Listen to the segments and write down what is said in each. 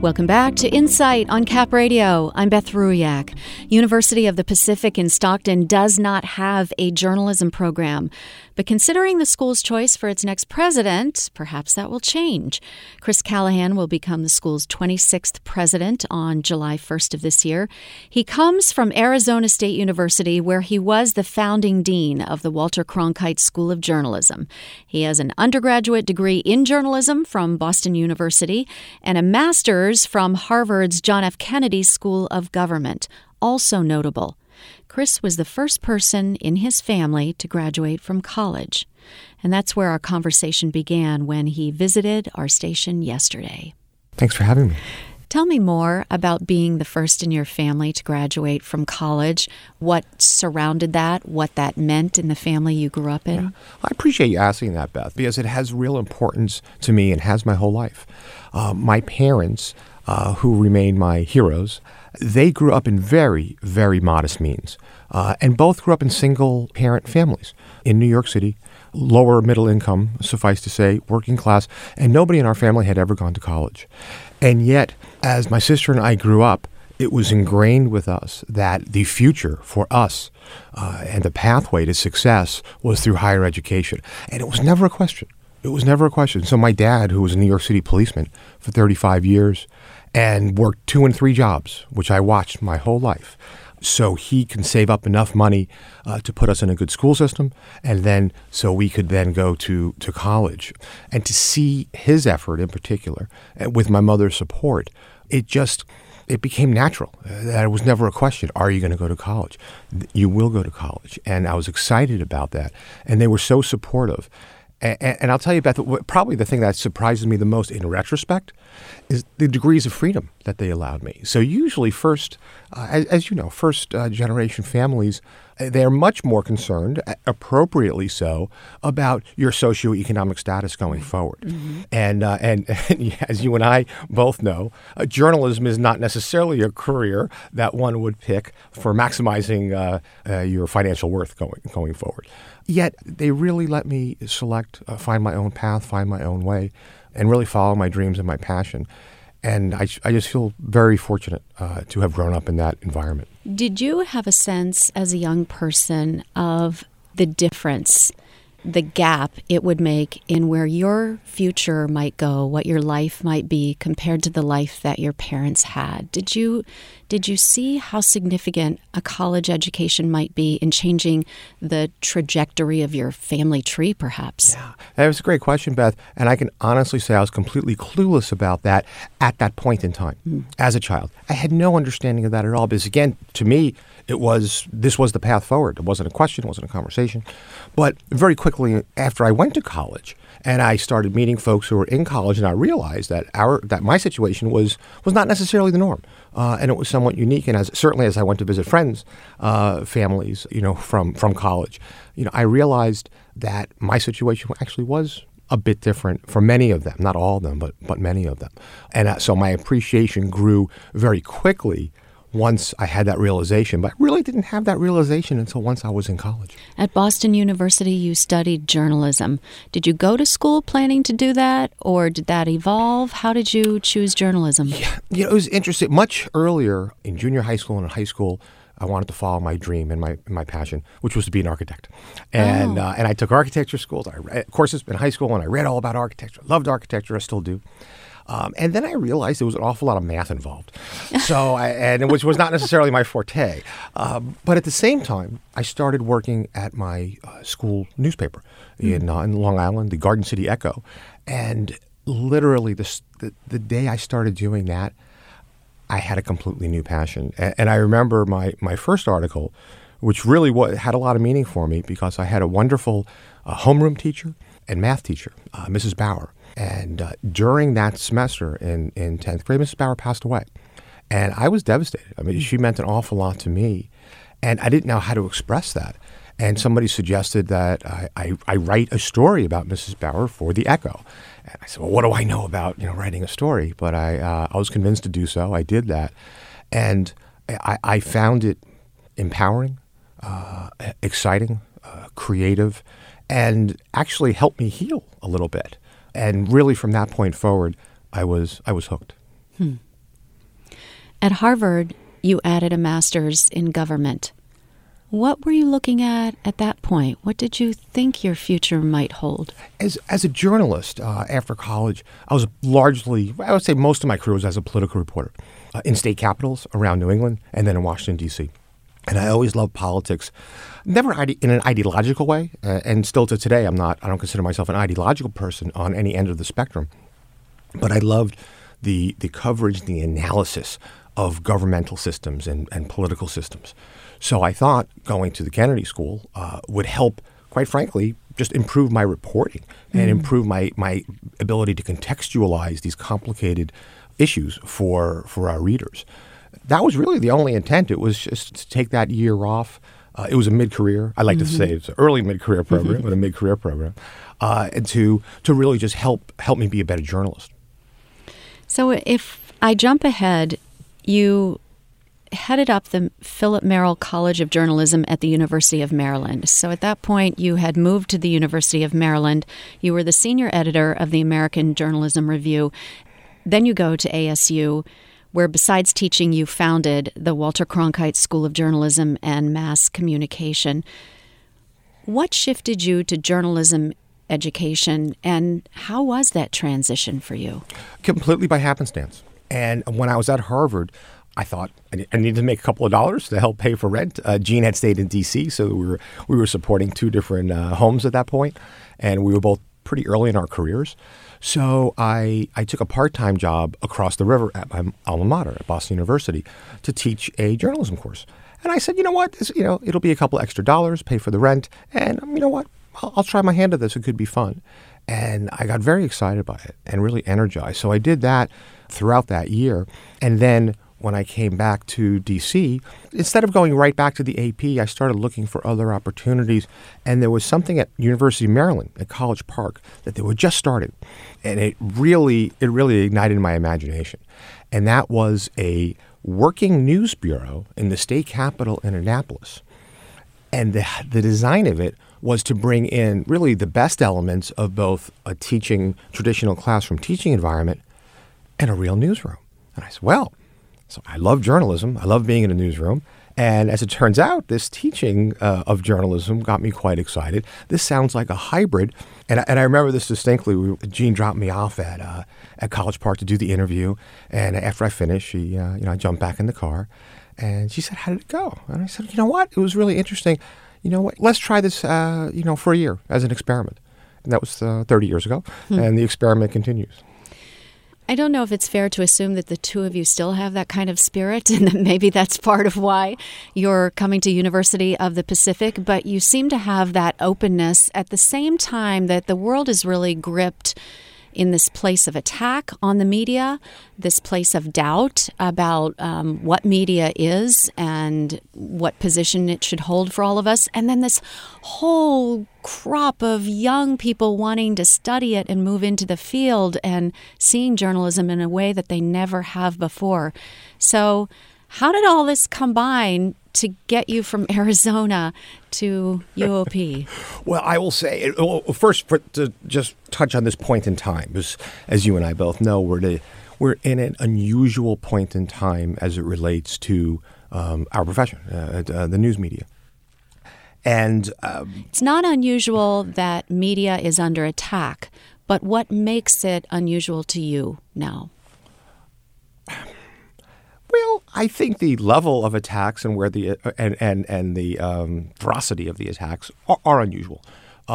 Welcome back to Insight on Cap Radio. I'm Beth Ruyak. University of the Pacific in Stockton does not have a journalism program, but considering the school's choice for its next president, perhaps that will change. Chris Callahan will become the school's 26th president on July 1st of this year. He comes from Arizona State University, where he was the founding dean of the Walter Cronkite School of Journalism. He has an undergraduate degree in journalism from Boston University and a master's from Harvard's John F. Kennedy School of Government. Also notable, Chris was the first person in his family to graduate from college. And that's where our conversation began when he visited our station yesterday. Thanks for having me. Tell me more about being the first in your family to graduate from college, what surrounded that, what that meant in the family you grew up in. Yeah. I appreciate you asking that, Beth, because it has real importance to me and has my whole life. My parents, who remain my heroes, they grew up in very, very modest means, and both grew up in single-parent families in New York City, lower middle income, suffice to say, working class, and nobody in our family had ever gone to college. And yet, as my sister and I grew up, it was ingrained with us that the future for us and the pathway to success was through higher education. And it was never a question. It was never a question. So my dad, who was a New York City policeman for 35 years and worked 2 and 3 jobs, which I watched my whole life, so he can save up enough money to put us in a good school system, and then so we could then go to college. And to see his effort in particular, with my mother's support, it became natural. That it was never a question, are you going to go to college? You will go to college. And I was excited about that. And they were so supportive. And I'll tell you, Beth, probably the thing that surprises me the most in retrospect is the degrees of freedom that they allowed me. So usually first generation families, they're much more concerned, appropriately so, about your socioeconomic status going forward. Mm-hmm. And as you and I both know, journalism is not necessarily a career that one would pick for maximizing your financial worth going forward. Yet they really let me select, find my own path, find my own way, and really follow my dreams and my passion. And I just feel very fortunate to have grown up in that environment. Did you have a sense as a young person of the difference, the gap it would make in where your future might go, what your life might be compared to the life that your parents had? Did you see how significant a college education might be in changing the trajectory of your family tree, perhaps? Yeah, that was a great question, Beth. And I can honestly say I was completely clueless about that at that point in time as a child. I had no understanding of that at all because, again, to me, this was the path forward. It wasn't a question, it wasn't a conversation. But very quickly after I went to college and I started meeting folks who were in college, and I realized that my situation was not necessarily the norm. And it was somewhat unique. And certainly as I went to visit friends, families, from college, I realized that my situation actually was a bit different for many of them, not all of them, but many of them. And so my appreciation grew very quickly once I had that realization. But I really didn't have that realization until once I was in college. At Boston University, you studied journalism. Did you go to school planning to do that, or did that evolve? How did you choose journalism? Yeah, it was interesting. Much earlier in junior high school and in high school, I wanted to follow my dream and my passion, which was to be an architect. And I took architecture schools. I read courses in high school, and I read all about architecture. I loved architecture. I still do. And then I realized there was an awful lot of math involved, which was not necessarily my forte. But at the same time, I started working at my school newspaper in Long Island, the Garden City Echo. And literally the day I started doing that, I had a completely new passion. And I remember my first article, which really had a lot of meaning for me because I had a wonderful homeroom teacher and math teacher, Mrs. Bauer. And during that semester in 10th grade, Mrs. Bauer passed away. And I was devastated. I mean, she meant an awful lot to me. And I didn't know how to express that. And somebody suggested that I write a story about Mrs. Bauer for the Echo. And I said, well, what do I know about writing a story? But I was convinced to do so. I did that. And I found it empowering, exciting, creative, and actually helped me heal a little bit. And really, from that point forward, I was hooked. At Harvard, you added a master's in government. What were you looking at that point? What did you think your future might hold? As a journalist, after college, I was largely, I would say most of my career was as a political reporter in state capitals around New England and then in Washington, D.C. And I always loved politics, never in an ideological way. And still to today, I don't consider myself an ideological person on any end of the spectrum. But I loved the coverage, the analysis of governmental systems and political systems. So I thought going to the Kennedy School would help, quite frankly, just improve my reporting and improve my ability to contextualize these complicated issues for our readers. That was really the only intent. It was just to take that year off. It was a mid-career. I like to say it's an early mid-career program, but a mid-career program, and to really just help me be a better journalist. So if I jump ahead, you headed up the Philip Merrill College of Journalism at the University of Maryland. So at that point, you had moved to the University of Maryland. You were the senior editor of the American Journalism Review. Then you go to ASU, where besides teaching, you founded the Walter Cronkite School of Journalism and Mass Communication. What shifted you to journalism education, and how was that transition for you? Completely by happenstance. And when I was at Harvard, I thought I needed to make a couple of dollars to help pay for rent. Gene had stayed in D.C., so we were supporting two different homes at that point, and we were both pretty early in our careers. So I took a part-time job across the river at my alma mater at Boston University to teach a journalism course. And I said, you know what, it'll be a couple extra dollars, pay for the rent, and you know what, I'll try my hand at this. It could be fun. And I got very excited by it and really energized. So I did that throughout that year. And then when I came back to D.C., instead of going right back to the AP, I started looking for other opportunities. And there was something at University of Maryland at College Park that they were just starting. And it really ignited my imagination. And that was a working news bureau in the state capitol in Annapolis. And the design of it was to bring in really the best elements of both a traditional classroom teaching environment and a real newsroom. And I said, well, so I love journalism. I love being in a newsroom. And as it turns out, this teaching of journalism got me quite excited. This sounds like a hybrid. And I remember this distinctly. Gene dropped me off at College Park to do the interview. And after I finished, I jumped back in the car. And she said, how did it go? And I said, you know what? It was really interesting. You know what? Let's try this, for a year as an experiment. And that was 30 years ago. And the experiment continues. I don't know if it's fair to assume that the two of you still have that kind of spirit, and that maybe that's part of why you're coming to University of the Pacific, but you seem to have that openness at the same time that the world is really gripped in this place of attack on the media, this place of doubt about what media is and what position it should hold for all of us, and then this whole crop of young people wanting to study it and move into the field and seeing journalism in a way that they never have before. So how did all this combine to get you from Arizona to UOP? Well, I will say, first, to just touch on this point in time, because as you and I both know, we're in an unusual point in time as it relates to our profession, the news media. And it's not unusual that media is under attack, but what makes it unusual to you now? Well, I think the level of attacks and where the and the ferocity of the attacks are unusual.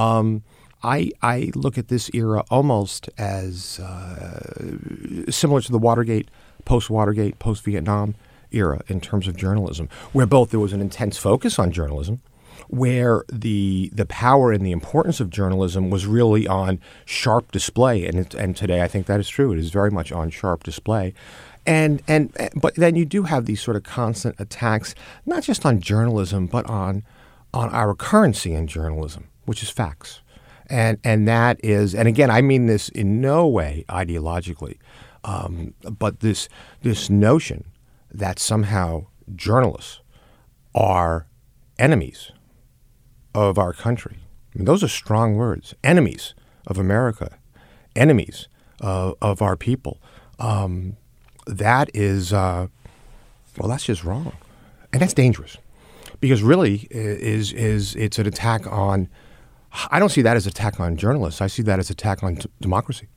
I look at this era almost as similar to the Watergate, post-Watergate, post-Vietnam era in terms of journalism, where both there was an intense focus on journalism, where the power and the importance of journalism was really on sharp display, and today I think that is true. It is very much on sharp display. But then you do have these sort of constant attacks, not just on journalism, but on our currency in journalism, which is facts. And that is, and again, I mean this in no way ideologically, but this notion that somehow journalists are enemies of our country. I mean, those are strong words. Enemies of America, enemies of our people. That is Well, that's just wrong. And that's dangerous. Because really it's an attack on, I don't see that as an attack on journalists. I see that as an attack on democracy.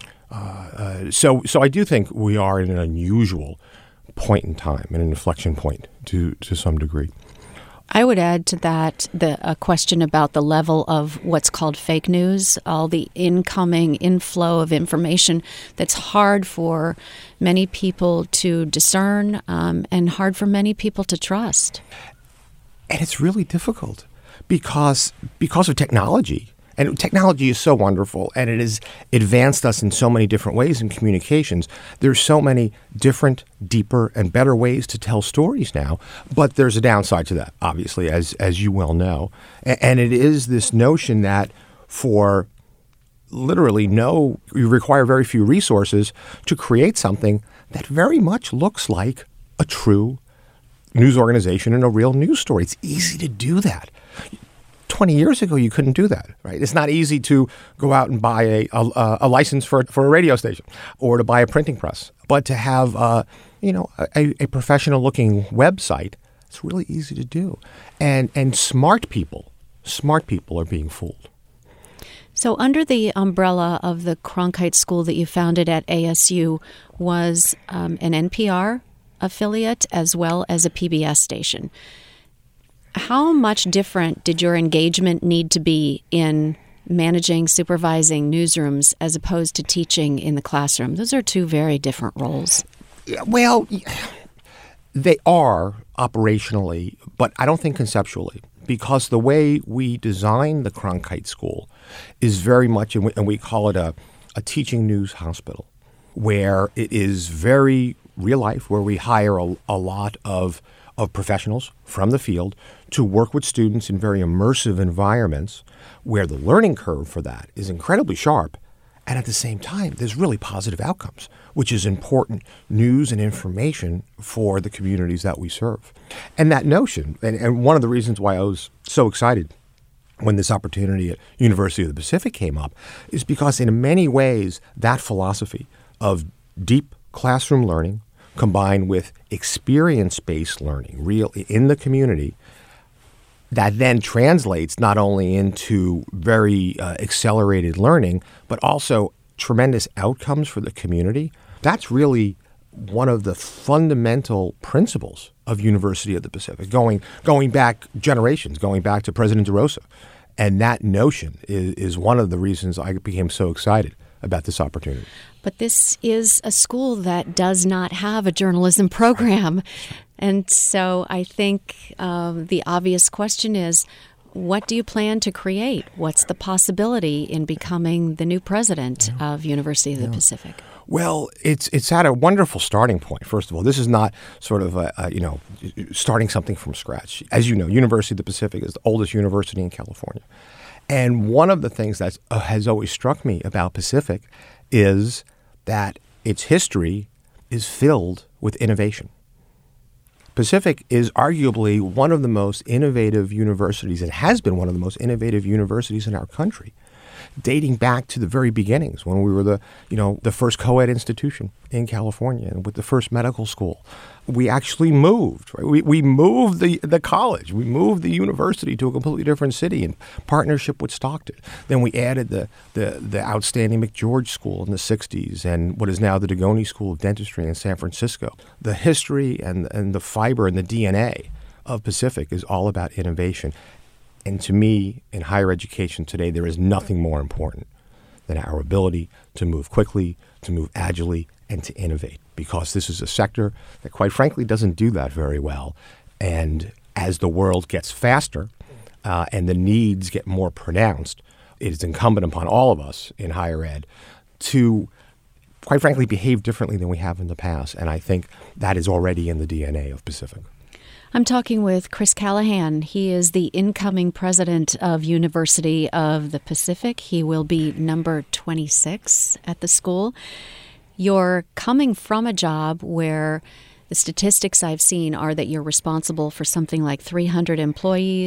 So I do think we are in an unusual point in time, an inflection point to some degree. I would add to that a question about the level of what's called fake news, all the incoming inflow of information that's hard for many people to discern and hard for many people to trust. And it's really difficult because of technology. And technology is so wonderful, and it has advanced us in so many different ways in communications. There's so many different, deeper, and better ways to tell stories now. But there's a downside to that, obviously, as you well know. And it is this notion that for literally you require very few resources to create something that very much looks like a true news organization and a real news story. It's easy to do that. 20 years ago, you couldn't do that, right? It's not easy to go out and buy a license for a radio station or to buy a printing press. But to have, a professional-looking website, it's really easy to do. And smart people are being fooled. So under the umbrella of the Cronkite School that you founded at ASU was an NPR affiliate as well as a PBS station. How much different did your engagement need to be in managing, supervising newsrooms as opposed to teaching in the classroom? Those are two very different roles. Well, they are operationally, but I don't think conceptually, because the way we designed the Cronkite School is very much, and we call it a teaching news hospital, where it is very real life, where we hire a lot of professionals from the field to work with students in very immersive environments where the learning curve for that is incredibly sharp. And at the same time, there's really positive outcomes, which is important news and information for the communities that we serve. And that notion, and one of the reasons why I was so excited when this opportunity at University of the Pacific came up, is because in many ways, that philosophy of deep classroom learning combined with experience-based learning, real in the community, that then translates not only into very accelerated learning, but also tremendous outcomes for the community. That's really one of the fundamental principles of University of the Pacific, going back generations, going back to President DeRosa. And that notion is one of the reasons I became so excited about this opportunity. But this is a school that does not have a journalism program. And so I think the obvious question is, what do you plan to create? What's the possibility in becoming the new president of University of the Pacific? Well, it's at a wonderful starting point. First of all, this is not sort of starting something from scratch. As you know, University of the Pacific is the oldest university in California. And one of the things that has always struck me about Pacific is that its history is filled with innovation. Pacific is arguably one of the most innovative universities. It has been one of the most innovative universities in our country, dating back to the very beginnings when we were the first co-ed institution in California and with the first medical school. We actually moved. Right? We moved the college. We moved the university to a completely different city in partnership with Stockton. Then we added the outstanding McGeorge School in the 60s and what is now the Degoni School of Dentistry in San Francisco. The history and the fiber and the DNA of Pacific is all about innovation. And to me, in higher education today, there is nothing more important than our ability to move quickly, to move agilely, and to innovate, because this is a sector that, quite frankly, doesn't do that very well. And as the world gets faster and the needs get more pronounced, it is incumbent upon all of us in higher ed to, quite frankly, behave differently than we have in the past. And I think that is already in the DNA of Pacific. I'm talking with Chris Callahan. He is the incoming president of University of the Pacific. He will be number 26 at the school. You're coming from a job where the statistics I've seen are that you're responsible for something like 300 employees,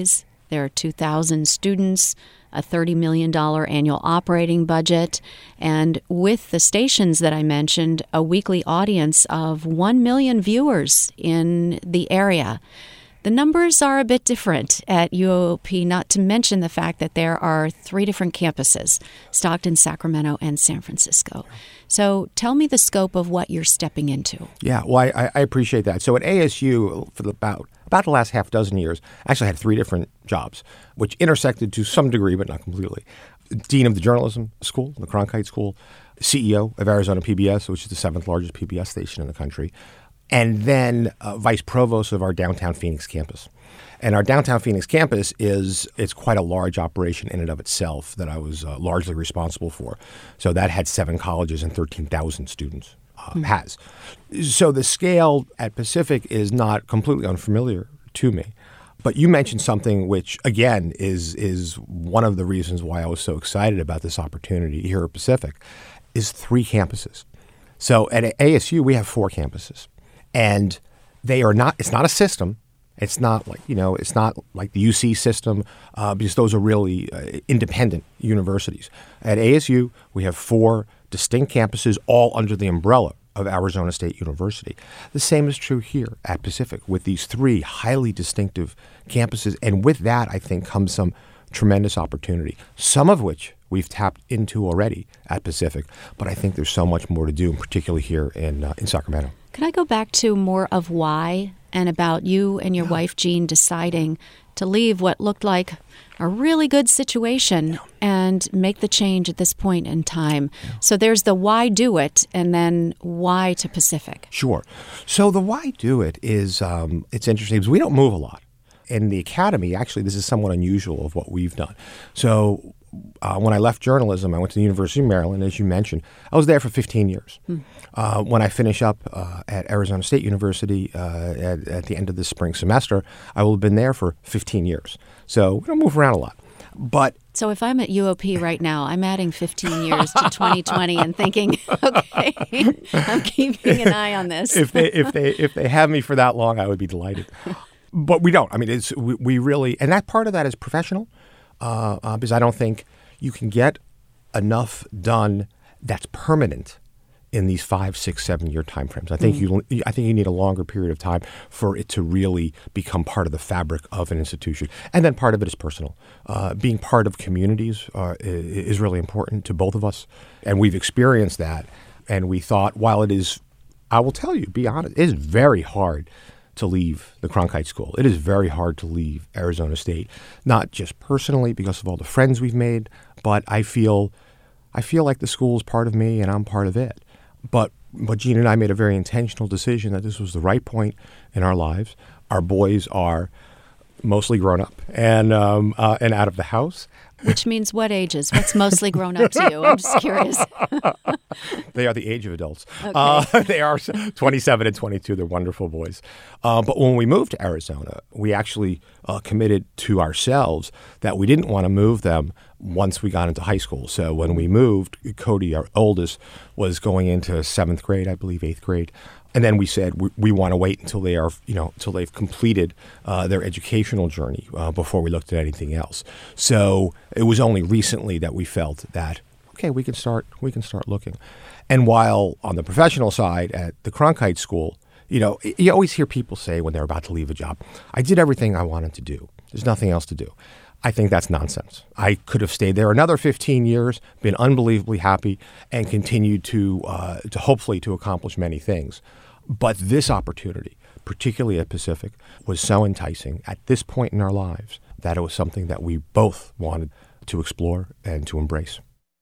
There are 2,000 students, a $30 million annual operating budget, and with the stations that I mentioned, a weekly audience of 1 million viewers in the area. The numbers are a bit different at UOP, not to mention the fact that there are 3 different campuses, Stockton, Sacramento, and San Francisco. So tell me the scope of what you're stepping into. Yeah, well, I appreciate that. So at ASU, for about the last half dozen years, I actually had 3 different jobs, which intersected to some degree, but not completely. Dean of the Journalism School, the Cronkite School, CEO of Arizona PBS, which is the 7th largest PBS station in the country, and then vice provost of our downtown Phoenix campus. And our downtown Phoenix campus it's quite a large operation in and of itself that I was largely responsible for. So that had 7 colleges and 13,000 students. Has. So the scale at Pacific is not completely unfamiliar to me. But you mentioned something which, again, is one of the reasons why I was so excited about this opportunity here at Pacific, is 3 campuses. So at ASU, we have 4 campuses. And they are not, it's not a system. It's not like, it's not like the UC system because those are really independent universities. At ASU, we have 4 distinct campuses all under the umbrella of Arizona State University. The same is true here at Pacific with these 3 highly distinctive campuses. And with that, I think, comes some tremendous opportunity, some of which we've tapped into already at Pacific. But I think there's so much more to do, particularly here in Sacramento. Can I go back to more of why and about you and your wife, Jean, deciding to leave what looked like a really good situation and make the change at this point in time? So there's the why do it and then why to Pacific. Sure. So the why do it is it's interesting because we don't move a lot. In the academy, actually, this is somewhat unusual of what we've done. So when I left journalism, I went to the University of Maryland, as you mentioned. I was there for 15 years. When I finish up at Arizona State University at the end of the spring semester, I will have been there for 15 years. So we don't move around a lot. But so if I'm at UOP right now, I'm adding 15 years to 2020 and thinking, okay, I'm keeping an eye on this. If they have me for that long, I would be delighted. But we don't. I mean, we really, and that part of that is professional. Because I don't think you can get enough done that's permanent in these 5, 6, 7 year timeframes. I think you need a longer period of time for it to really become part of the fabric of an institution. And then part of it is personal. Being part of communities is really important to both of us, and we've experienced that. And we thought, while it is, I will tell you, be honest, it is very hard to leave the Cronkite School. It is very hard to leave Arizona State, not just personally because of all the friends we've made, but I feel like the school is part of me and I'm part of it. But Jean and I made a very intentional decision that this was the right point in our lives. Our boys are mostly grown up and out of the house. Which means what ages? What's mostly grown up to you? I'm just curious. They are the age of adults. Okay. They are 27 and 22. They're wonderful boys. But when we moved to Arizona, we actually committed to ourselves that we didn't want to move them once we got into high school. So when we moved, Cody, our oldest, was going into 7th grade, I believe 8th grade. And then we said we want to wait until they are, until they've completed their educational journey before we looked at anything else. So it was only recently that we felt that, okay, we can start looking. And while on the professional side at the Cronkite School, you always hear people say when they're about to leave a job, I did everything I wanted to do. There's nothing else to do. I think that's nonsense. I could have stayed there another 15 years, been unbelievably happy, and continued to hopefully to accomplish many things. But this opportunity, particularly at Pacific, was so enticing at this point in our lives that it was something that we both wanted to explore and to embrace.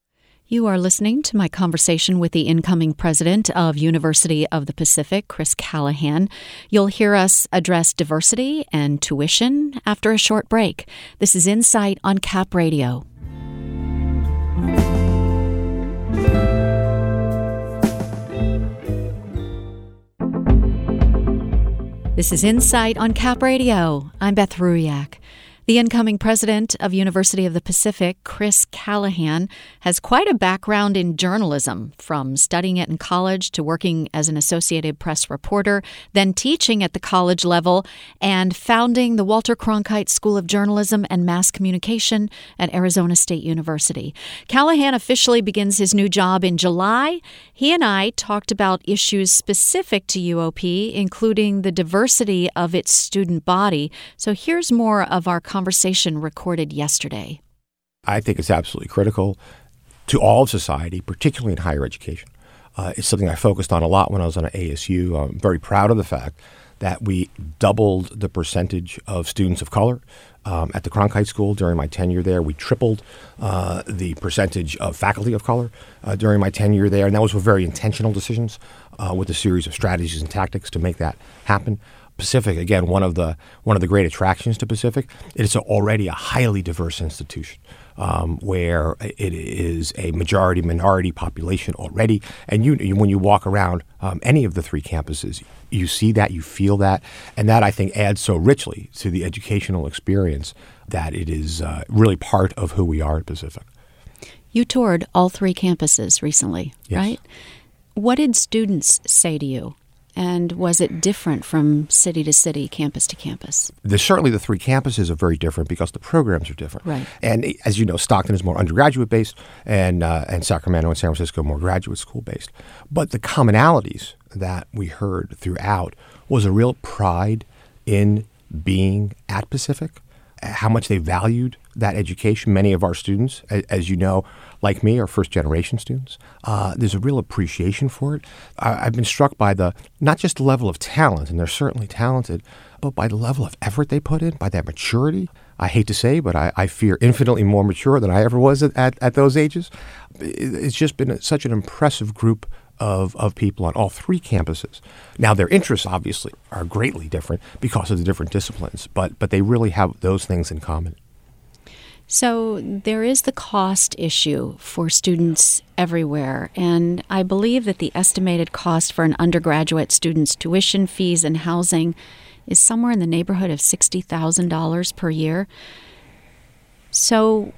You are listening to my conversation with the incoming president of University of the Pacific, Chris Callahan. You'll hear us address diversity and tuition after a short break. This is Insight on Cap Radio. This is Insight on Cap Radio. I'm Beth Ruyak. The incoming president of University of the Pacific, Chris Callahan, has quite a background in journalism, from studying it in college to working as an Associated Press reporter, then teaching at the college level, and founding the Walter Cronkite School of Journalism and Mass Communication at Arizona State University. Callahan officially begins his new job in July. He and I talked about issues specific to UOP, including the diversity of its student body. So here's more of our conversation recorded yesterday. I think it's absolutely critical to all of society, particularly in higher education. It's something I focused on a lot when I was on ASU. I'm very proud of the fact that we doubled the percentage of students of color at the Cronkite School during my tenure there. We tripled the percentage of faculty of color during my tenure there. And those were very intentional decisions with a series of strategies and tactics to make that happen. Pacific, again, one of the great attractions to Pacific, it is already a highly diverse institution where it is a majority-minority population already. And when you walk around any of the three campuses, you see that, you feel that, and that, I think, adds so richly to the educational experience that it is really part of who we are at Pacific. You toured all three campuses recently, yes. Right? What did students say to you? And was it different from city to city, campus to campus? Certainly the three campuses are very different because the programs are different. Right. And as you know, Stockton is more undergraduate-based and Sacramento and San Francisco more graduate school-based. But the commonalities that we heard throughout was a real pride in being at Pacific, how much they valued that education. Many of our students, as you know, like me, are first-generation students. There's a real appreciation for it. I've been struck by not just the level of talent, and they're certainly talented, but by the level of effort they put in, by their maturity. I hate to say, but I fear infinitely more mature than I ever was at those ages. It's just been such an impressive group of people on all three campuses. Now, their interests, obviously, are greatly different because of the different disciplines, but they really have those things in common. So there is the cost issue for students everywhere, and I believe that the estimated cost for an undergraduate student's tuition, fees, and housing is somewhere in the neighborhood of $60,000 per year. So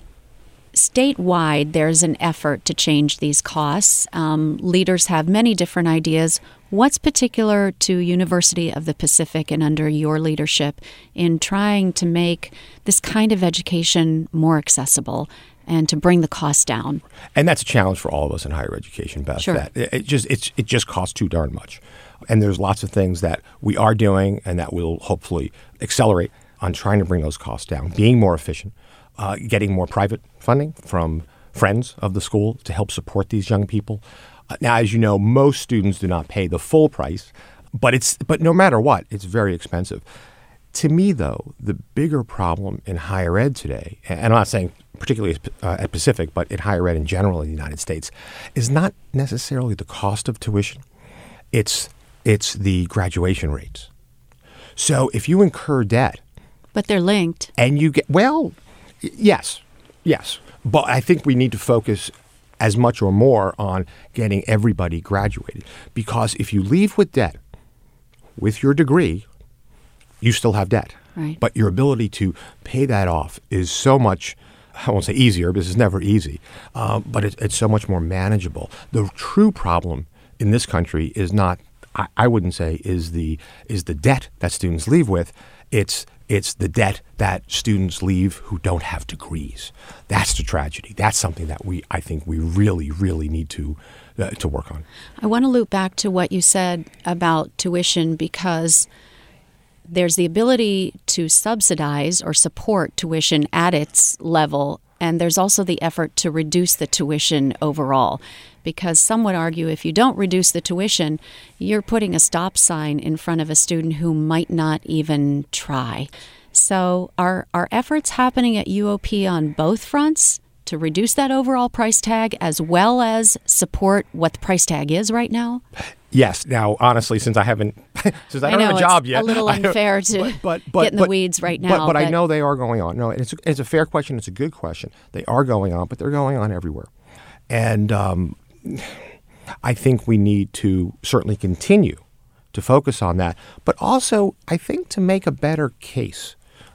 statewide, there's an effort to change these costs. Leaders have many different ideas. What's particular to University of the Pacific and under your leadership in trying to make this kind of education more accessible and to bring the cost down? And that's a challenge for all of us in higher education, Beth. Sure. That it just costs too darn much. And there's lots of things that we are doing and that will hopefully accelerate on trying to bring those costs down, being more efficient, getting more private funding from friends of the school to help support these young people. Now, as you know, most students do not pay the full price, but no matter what, it's very expensive. To me, though, the bigger problem in higher ed today, and I'm not saying particularly at Pacific, but in higher ed in general in the United States, is not necessarily the cost of tuition. It's the graduation rates. So if you incur debt, but they're linked, and you get yes, but I think we need to focus as much or more on getting everybody graduated. Because if you leave with debt, with your degree, you still have debt. Right. But your ability to pay that off is so much, I won't say easier, because it's never easy, but it's so much more manageable. The true problem in this country is not, I wouldn't say, is the debt that students leave with. It's the debt that students leave who don't have degrees. That's the tragedy. That's something that I think we really, really need to work on. I want to loop back to what you said about tuition, because there's the ability to subsidize or support tuition at its level, and there's also the effort to reduce the tuition overall. Because some would argue if you don't reduce the tuition, you're putting a stop sign in front of a student who might not even try. So are efforts happening at UOP on both fronts to reduce that overall price tag as well as support what the price tag is right now? Yes. Now, honestly, since I don't have a job yet, it's a little unfair to get in the weeds right now. But I know they are going on. No, it's a fair question. It's a good question. They are going on, but they're going on everywhere. And I think we need to certainly continue to focus on that, but also I think to make a better case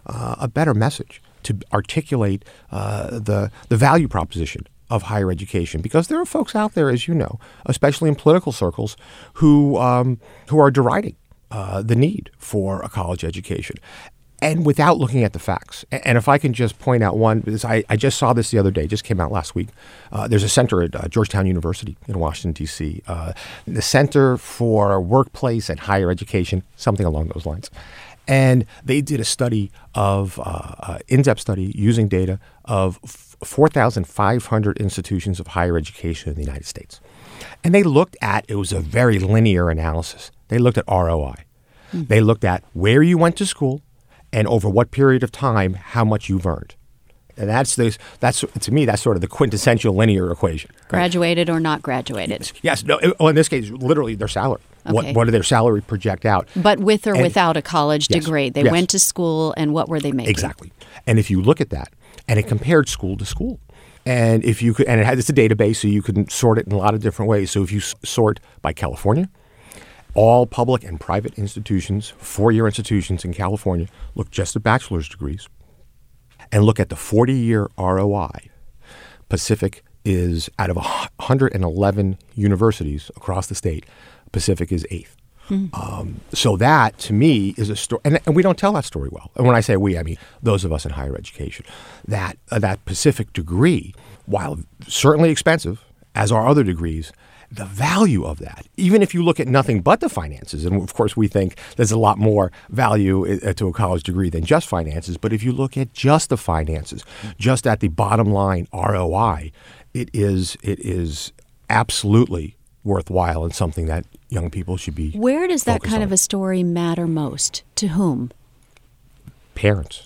a better message to articulate the value proposition of higher education, because there are folks out there, as you know, especially in political circles, who are deriding the need for a college education, and without looking at the facts. And if I can just point out one, because I just saw this the other day, just came out last week. There's a center at Georgetown University in Washington, D.C., the Center for Workplace and Higher Education, something along those lines. And they did a study of, in-depth study using data of 4,500 institutions of higher education in the United States. And they looked at, it was a very linear analysis. They looked at ROI. Mm-hmm. They looked at where you went to school and over what period of time, how much you've earned. And that's to me, that's sort of the quintessential linear equation. Right? Graduated or not graduated? Yes. No. In this case, literally their salary. Okay. What did their salary project out? But with or without a college degree. They yes. went to school, and what were they making? Exactly. And if you look at that, and it compared school to school, and if you could, and it's a database, so you can sort it in a lot of different ways. So if you sort by California, all public and private institutions, four-year institutions in California, look just at bachelor's degrees, and look at the 40-year ROI. Pacific is, out of 111 universities across the state, Pacific is 8th. Mm-hmm. So that, to me, is a story, and we don't tell that story well. And when I say we, I mean those of us in higher education. That Pacific degree, while certainly expensive, as are other degrees, the value of that, even if you look at nothing but the finances, and of course we think there's a lot more value to a college degree than just finances, but if you look at just the finances, just at the bottom line ROI, it is absolutely worthwhile and something that young people should be. Where does that kind of a story matter most? To whom? Parents.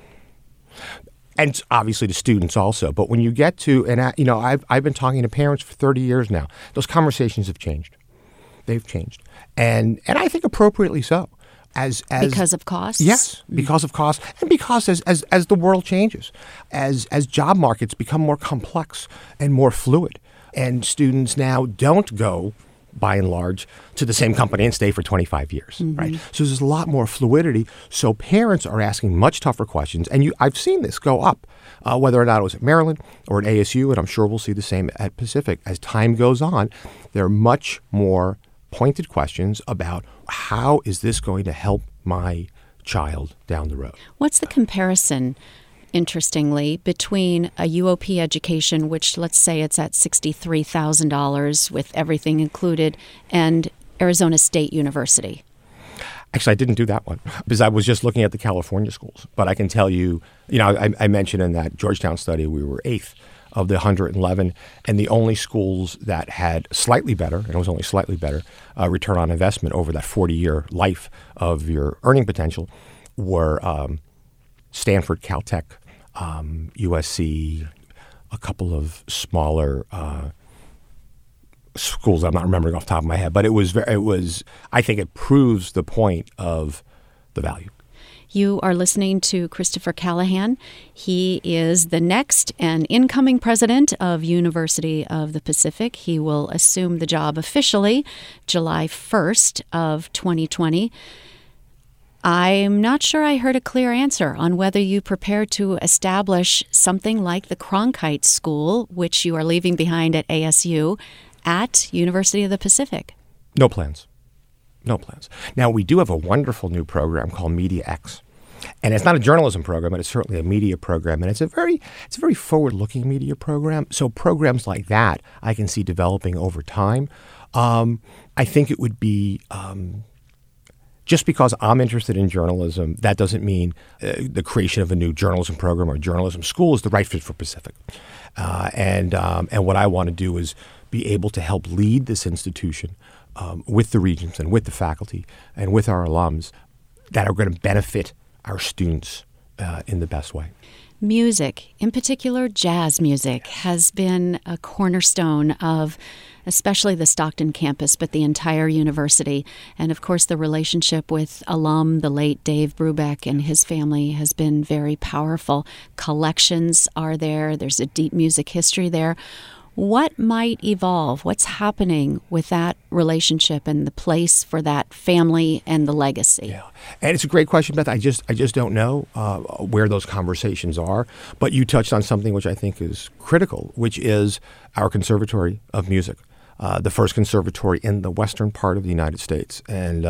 And obviously to students also. But when you get to, and I've been talking to parents for 30 years now. Those conversations have changed. They've changed. And I think appropriately so. Because of costs? Yes, because of costs, and because as the world changes, as job markets become more complex and more fluid, and students now don't go, by and large, to the same company and stay for 25 years, mm-hmm. right? So there's a lot more fluidity. So parents are asking much tougher questions, and I've seen this go up, whether or not it was at Maryland or at ASU, and I'm sure we'll see the same at Pacific. As time goes on, there are much more pointed questions about how is this going to help my child down the road. What's the comparison, interestingly, between a UOP education, which let's say it's at $63,000 with everything included, and Arizona State University? Actually, I didn't do that one because I was just looking at the California schools. But I can tell you, I mentioned in that Georgetown study we were 8th of the 111, and the only schools that had slightly better, and it was only slightly better, return on investment over that 40-year life of your earning potential were Stanford, Caltech, USC, a couple of smaller schools I'm not remembering off the top of my head, but it was I think it proves the point of the value. You are listening to Christopher Callahan. He is the next and incoming president of University of the Pacific. He will assume the job officially July 1st of 2020. I'm not sure I heard a clear answer on whether you prepare to establish something like the Cronkite School, which you are leaving behind at ASU, at University of the Pacific. No plans. No plans. Now, we do have a wonderful new program called MediaX. And it's not a journalism program, but it's certainly a media program. And it's a very forward-looking media program. So programs like that I can see developing over time. I think it would be just because I'm interested in journalism, that doesn't mean the creation of a new journalism program or journalism school is the right fit for Pacific. And what I want to do is be able to help lead this institution with the regents and with the faculty and with our alums that are going to benefit our students in the best way. Music, in particular jazz music, has been a cornerstone of especially the Stockton campus, but the entire university. And of course, the relationship with alum, the late Dave Brubeck and his family has been very powerful. Collections are there. There's a deep music history there. What might evolve? What's happening with that relationship and the place for that family and the legacy? Yeah, and it's a great question, Beth. I just don't know where those conversations are. But you touched on something which I think is critical, which is our Conservatory of Music, the first conservatory in the western part of the United States. And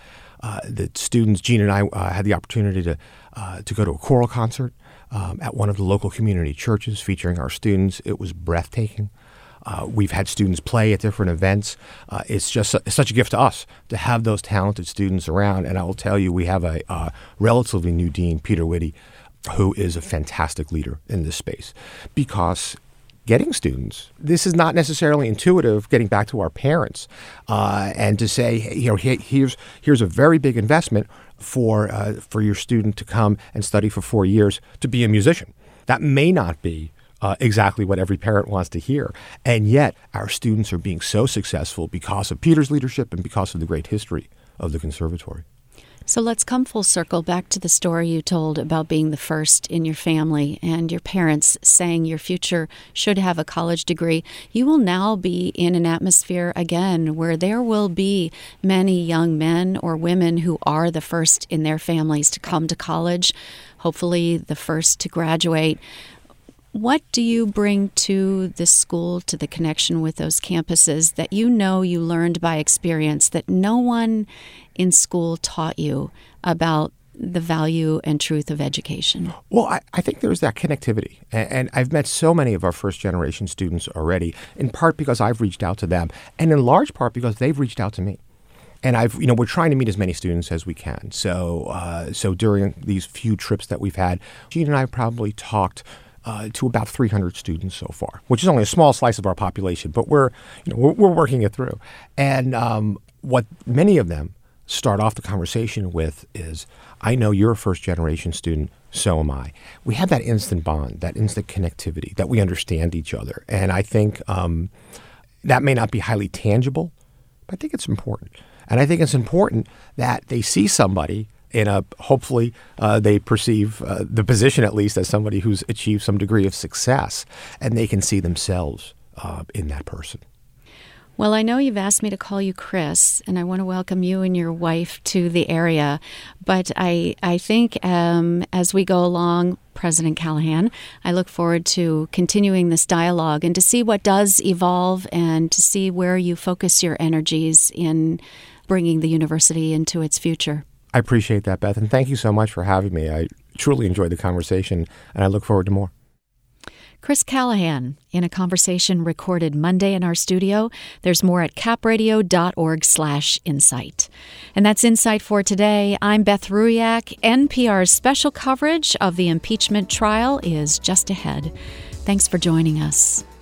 the students, Gene and I, had the opportunity to go to a choral concert at one of the local community churches featuring our students. It was breathtaking. We've had students play at different events. It's just such a gift to us to have those talented students around. And I will tell you, we have a relatively new dean, Peter Whitty, who is a fantastic leader in this space. Because getting students, this is not necessarily intuitive, getting back to our parents and to say, hey, here's a very big investment for your student to come and study for 4 years to be a musician. That may not be exactly what every parent wants to hear. And yet our students are being so successful because of Peter's leadership and because of the great history of the conservatory. So let's come full circle back to the story you told about being the first in your family and your parents saying your future should have a college degree. You will now be in an atmosphere again where there will be many young men or women who are the first in their families to come to college, hopefully the first to graduate. What do you bring to the school, to the connection with those campuses that you learned by experience that no one in school taught you about the value and truth of education? Well, I think there's that connectivity. And I've met so many of our first-generation students already, in part because I've reached out to them, and in large part because they've reached out to me. And we're trying to meet as many students as we can. So during these few trips that we've had, Gene and I probably talked to about 300 students so far, which is only a small slice of our population, but we're working it through. And what many of them start off the conversation with is, I know you're a first-generation student, so am I. We have that instant bond, that instant connectivity, that we understand each other. And I think that may not be highly tangible, but I think it's important. And I think it's important that they see somebody hopefully they perceive the position at least as somebody who's achieved some degree of success, and they can see themselves in that person. Well, I know you've asked me to call you Chris, and I want to welcome you and your wife to the area. But I think as we go along, President Callahan, I look forward to continuing this dialogue and to see what does evolve and to see where you focus your energies in bringing the university into its future. I appreciate that, Beth, and thank you so much for having me. I truly enjoyed the conversation, and I look forward to more. Chris Callahan, in a conversation recorded Monday in our studio. There's more at capradio.org/insight. And that's Insight for today. I'm Beth Ruyak. NPR's special coverage of the impeachment trial is just ahead. Thanks for joining us.